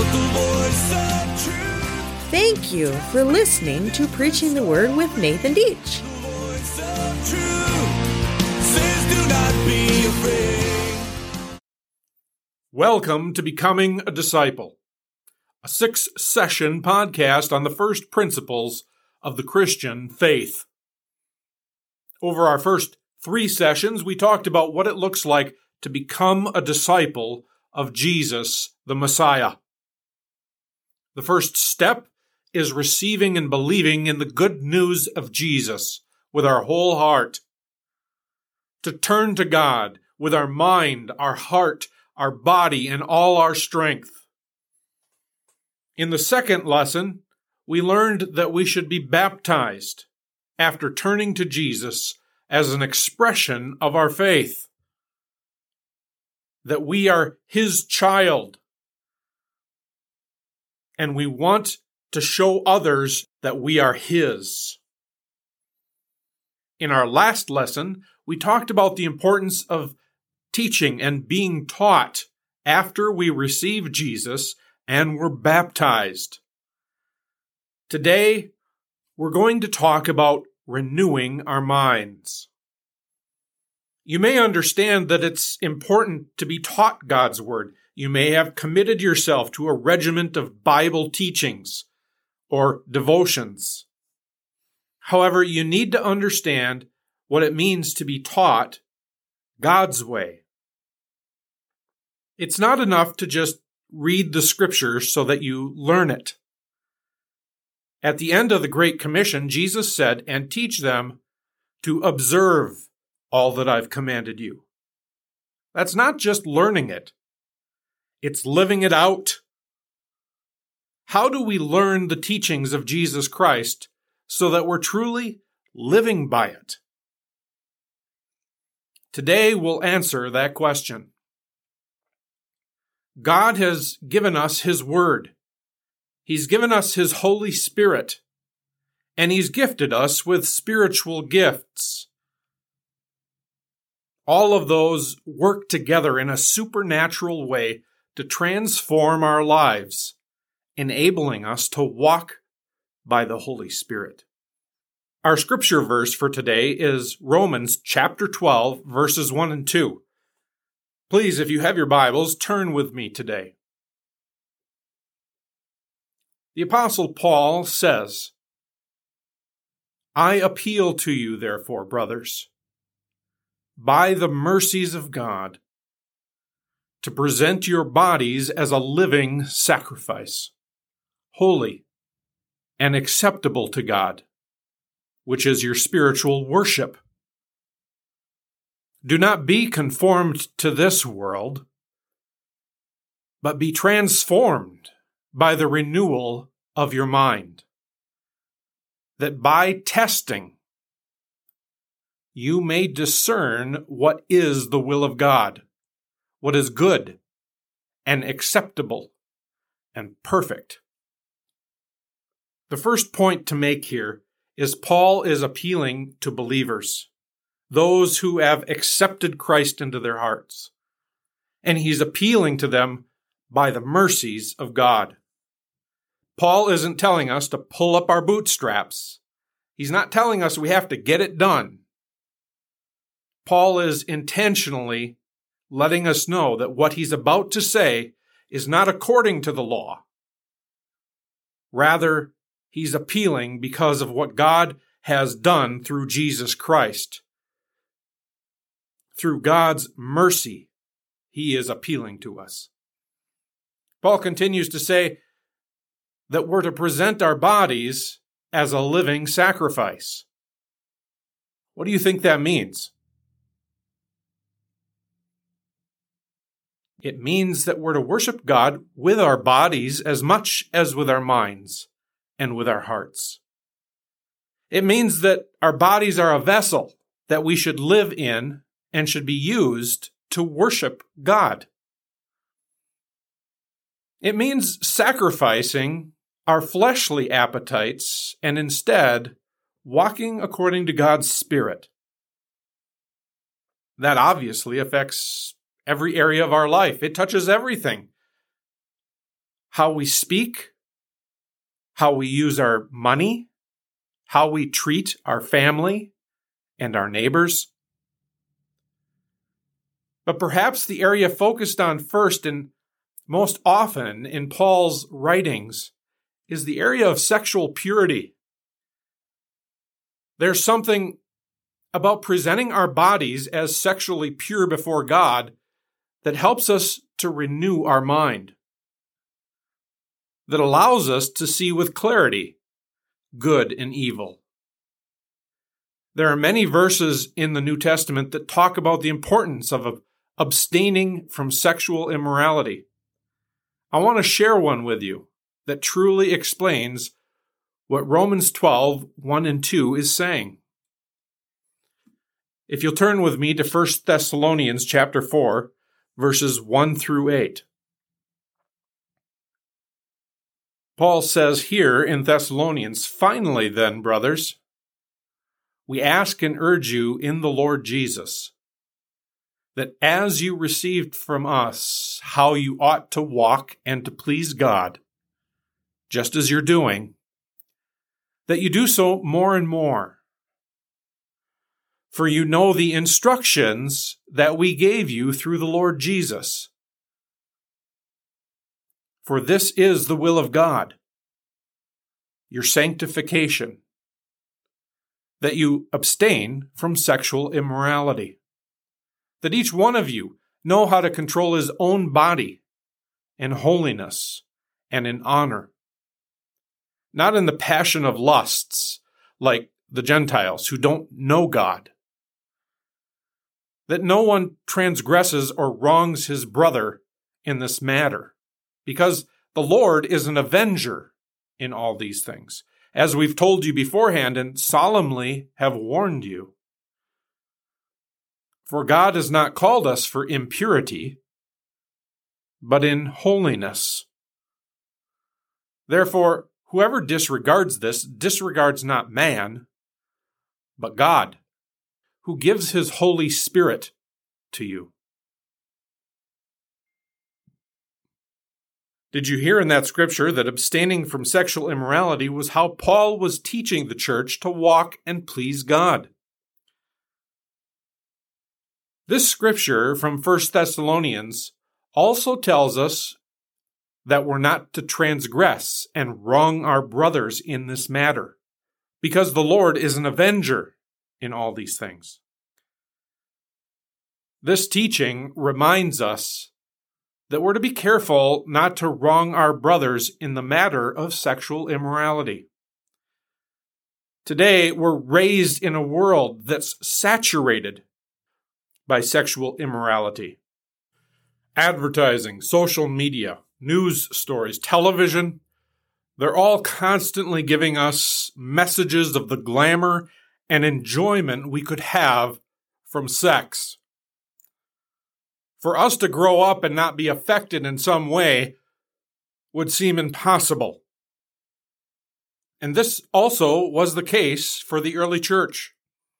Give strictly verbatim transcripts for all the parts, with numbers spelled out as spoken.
Thank you for listening to Preaching the Word with Nathan Deach. Welcome to Becoming a Disciple, a six-session podcast on the first principles of the Christian faith. Over our first three sessions, we talked about what it looks like to become a disciple of Jesus, the Messiah. The first step is receiving and believing in the good news of Jesus with our whole heart. To turn to God with our mind, our heart, our body, and all our strength. In the second lesson, we learned that we should be baptized after turning to Jesus as an expression of our faith. That we are His child. And we want to show others that we are His. In our last lesson, we talked about the importance of teaching and being taught after we receive Jesus and were baptized. Today, we're going to talk about renewing our minds. You may understand that it's important to be taught God's Word. You may have committed yourself to a regiment of Bible teachings or devotions. However, you need to understand what it means to be taught God's way. It's not enough to just read the Scriptures so that you learn it. At the end of the Great Commission, Jesus said, "And teach them to observe all that I've commanded you." That's not just learning it. It's living it out. How do we learn the teachings of Jesus Christ so that we're truly living by it? Today we'll answer that question. God has given us His Word. He's given us His Holy Spirit. And He's gifted us with spiritual gifts. All of those work together in a supernatural way to transform our lives, enabling us to walk by the Holy Spirit. Our scripture verse for today is Romans chapter twelve, verses one and two. Please, if you have your Bibles, turn with me today. The Apostle Paul says, "I appeal to you, therefore, brothers, by the mercies of God, to present your bodies as a living sacrifice, holy and acceptable to God, which is your spiritual worship. Do not be conformed to this world, but be transformed by the renewal of your mind, that by testing you may discern what is the will of God, what is good and acceptable and perfect." The first point to make here is Paul is appealing to believers, those who have accepted Christ into their hearts. And he's appealing to them by the mercies of God. Paul isn't telling us to pull up our bootstraps. He's not telling us we have to get it done. Paul is intentionally letting us know that what he's about to say is not according to the law. Rather, he's appealing because of what God has done through Jesus Christ. Through God's mercy, he is appealing to us. Paul continues to say that we're to present our bodies as a living sacrifice. What do you think that means? It means that we're to worship God with our bodies as much as with our minds and with our hearts. It means that our bodies are a vessel that we should live in and should be used to worship God. It means sacrificing our fleshly appetites and instead walking according to God's Spirit. That obviously affects every area of our life. It touches everything. how we speak, how we use our money, how we treat our family and our neighbors. But perhaps the area focused on first and most often in Paul's writings is the area of sexual purity. There's something about presenting our bodies as sexually pure before God that helps us to renew our mind, that allows us to see with clarity good and evil. There are many verses in the New Testament that talk about the importance of abstaining from sexual immorality. I want to share one with you that truly explains what Romans twelve, one and two is saying. If you'll turn with me to First Thessalonians chapter four, verses one through eight. Paul says here in Thessalonians, "Finally then, brothers, we ask and urge you in the Lord Jesus, that as you received from us how you ought to walk and to please God, just as you're doing, that you do so more and more. For you know the instructions that we gave you through the Lord Jesus. For this is the will of God, your sanctification, that you abstain from sexual immorality, that each one of you know how to control his own body in holiness and in honor, not in the passion of lusts like the Gentiles who don't know God, that no one transgresses or wrongs his brother in this matter, because the Lord is an avenger in all these things, as we've told you beforehand and solemnly have warned you. For God has not called us for impurity, but in holiness. Therefore, whoever disregards this disregards not man, but God, who gives his Holy Spirit to you." Did you hear in that scripture that abstaining from sexual immorality was how Paul was teaching the church to walk and please God? This scripture from First Thessalonians also tells us that we're not to transgress and wrong our brothers in this matter, because the Lord is an avenger in all these things. This teaching reminds us that we're to be careful not to wrong our brothers in the matter of sexual immorality. Today, we're raised in a world that's saturated by sexual immorality. Advertising, social media, news stories, television, they're all constantly giving us messages of the glamour and enjoyment we could have from sex. For us to grow up and not be affected in some way would seem impossible. And this also was the case for the early church.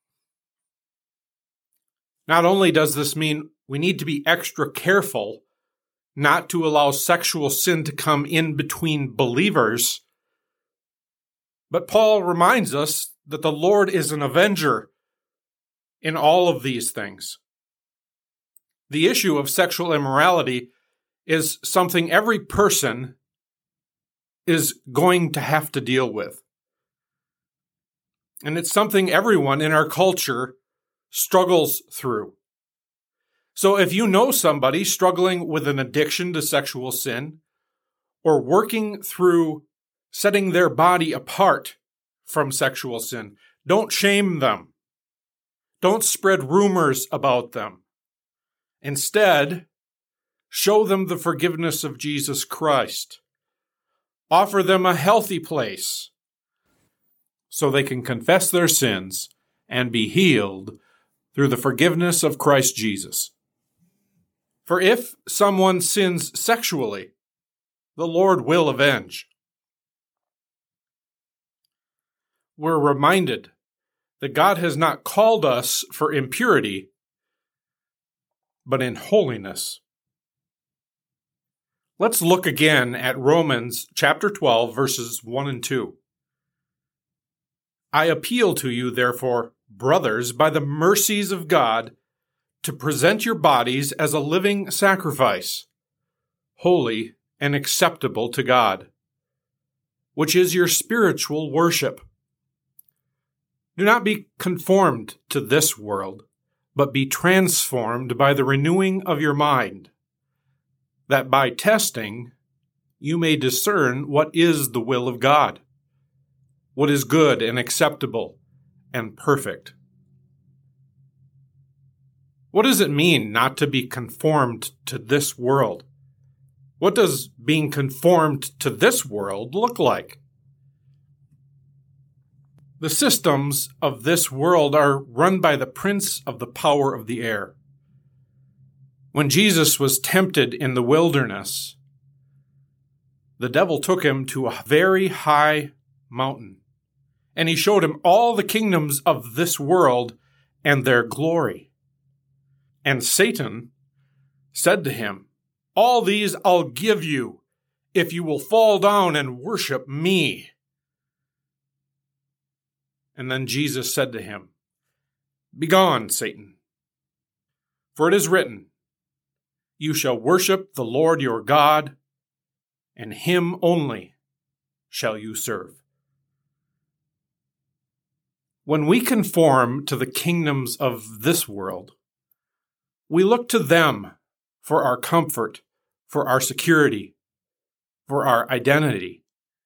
Not only does this mean we need to be extra careful not to allow sexual sin to come in between believers, but Paul reminds us that the Lord is an avenger in all of these things. The issue of sexual immorality is something every person is going to have to deal with. And it's something everyone in our culture struggles through. So if you know somebody struggling with an addiction to sexual sin, or working through setting their body apart from sexual sin, don't shame them. Don't spread rumors about them. Instead, show them the forgiveness of Jesus Christ. Offer them a healthy place so they can confess their sins and be healed through the forgiveness of Christ Jesus. For if someone sins sexually, the Lord will avenge. We're reminded that God has not called us for impurity, but in holiness. Let's look again at Romans chapter twelve, verses one and two. I appeal to you, therefore, brothers, by the mercies of God, to present your bodies as a living sacrifice, holy and acceptable to God, which is your spiritual worship. Do not be conformed to this world, but be transformed by the renewing of your mind, that by testing you may discern what is the will of God, what is good and acceptable and perfect. What does it mean not to be conformed to this world? What does being conformed to this world look like? The systems of this world are run by the prince of the power of the air. When Jesus was tempted in the wilderness, the devil took him to a very high mountain, and he showed him all the kingdoms of this world and their glory. And Satan said to him, all these I'll give you if you will fall down and worship me. And then Jesus said to him, Begone, Satan, for it is written, you shall worship the Lord your God, and him only shall you serve. When we conform to the kingdoms of this world, we look to them for our comfort, for our security, for our identity,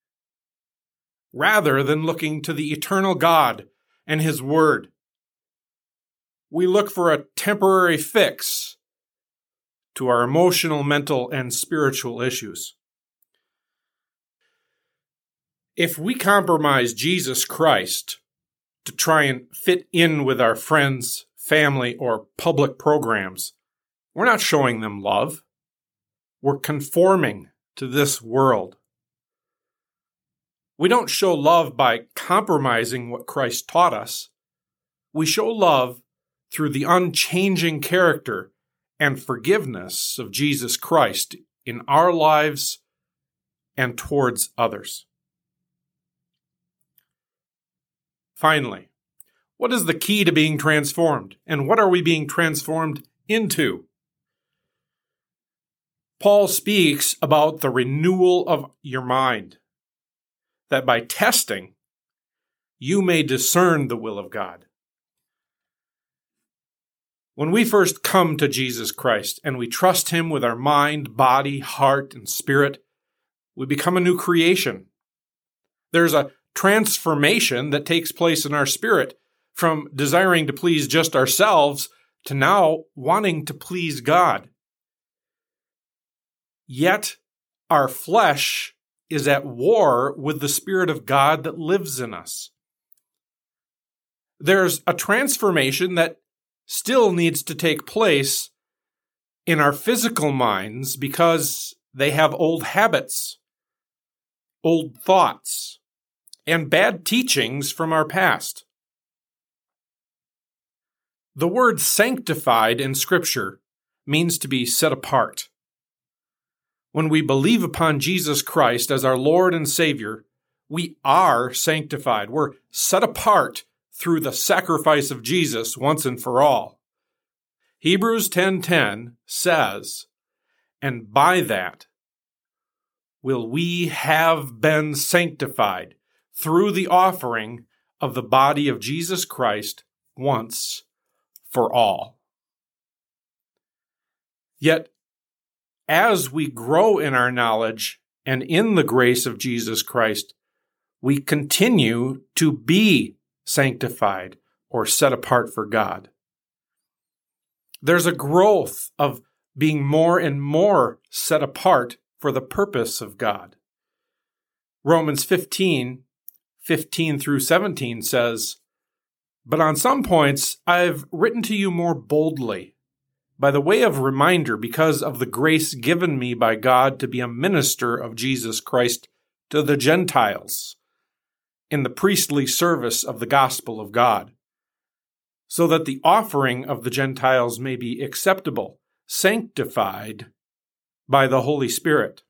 rather than looking to the eternal God and His Word. We look for a temporary fix to our emotional, mental, and spiritual issues. If we compromise Jesus Christ to try and fit in with our friends, family, or public programs, we're not showing them love. We're conforming to this world. We don't show love by compromising what Christ taught us. We show love through the unchanging character and forgiveness of Jesus Christ in our lives and towards others. Finally, what is the key to being transformed, and what are we being transformed into? Paul speaks about the renewal of your mind, that by testing, you may discern the will of God. When we first come to Jesus Christ and we trust Him with our mind, body, heart, and spirit, we become a new creation. There's a transformation that takes place in our spirit from desiring to please just ourselves to now wanting to please God. Yet our flesh is at war with the Spirit of God that lives in us. There's a transformation that still needs to take place in our physical minds because they have old habits, old thoughts, and bad teachings from our past. The word sanctified in Scripture means to be set apart. When we believe upon Jesus Christ as our Lord and Savior, we are sanctified. We're set apart through the sacrifice of Jesus once and for all. Hebrews ten ten says, and by that will we have been sanctified through the offering of the body of Jesus Christ once for all. Yet, as we grow in our knowledge and in the grace of Jesus Christ, we continue to be sanctified or set apart for God. There's a growth of being more and more set apart for the purpose of God. Romans fifteen, fifteen through seventeen says, but on some points I've written to you more boldly, by the way of reminder, because of the grace given me by God to be a minister of Jesus Christ to the Gentiles in the priestly service of the gospel of God, so that the offering of the Gentiles may be acceptable, sanctified by the Holy Spirit.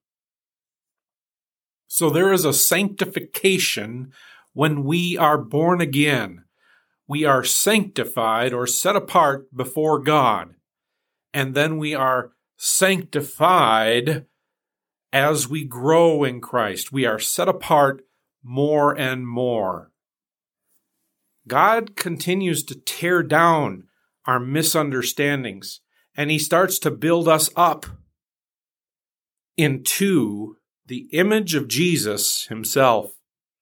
So there is a sanctification when we are born again. We are sanctified or set apart before God. And then we are sanctified as we grow in Christ. We are set apart more and more. God continues to tear down our misunderstandings, and he starts to build us up into the image of Jesus himself.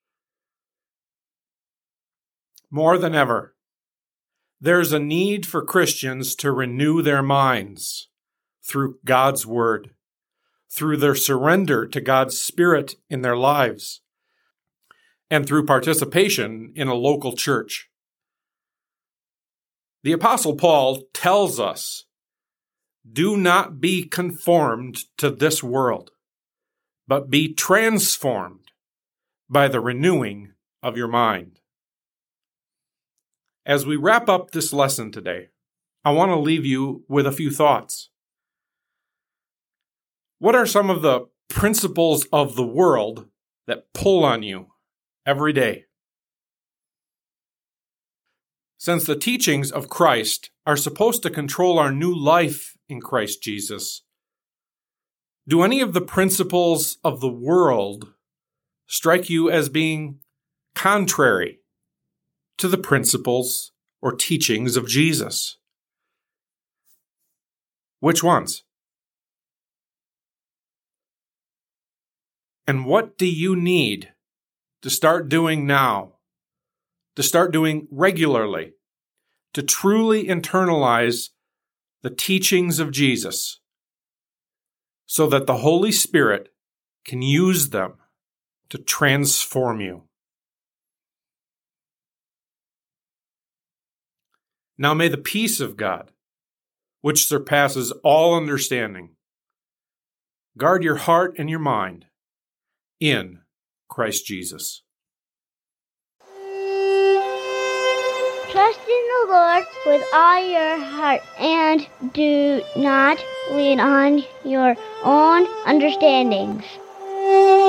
More than ever, there's a need for Christians to renew their minds through God's word, through their surrender to God's Spirit in their lives, and through participation in a local church. The Apostle Paul tells us, "Do not be conformed to this world, but be transformed by the renewing of your mind." As we wrap up this lesson today, I want to leave you with a few thoughts. What are some of the principles of the world that pull on you every day? Since the teachings of Christ are supposed to control our new life in Christ Jesus, do any of the principles of the world strike you as being contrary to the principles or teachings of Jesus? Which ones? And what do you need to start doing now, to start doing regularly, to truly internalize the teachings of Jesus so that the Holy Spirit can use them to transform you? Now may the peace of God, which surpasses all understanding, guard your heart and your mind in Christ Jesus. Trust in the Lord with all your heart and do not lean on your own understandings.